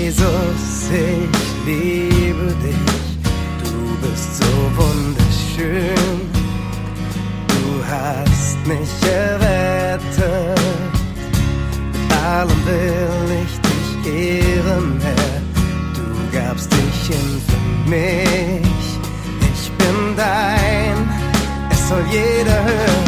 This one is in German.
Jesus, ich liebe dich, du bist so wunderschön. Du hast mich errettet, mit allem will ich dich ehren, Herr. Du gabst dich hin für mich, ich bin dein, es soll jeder hören.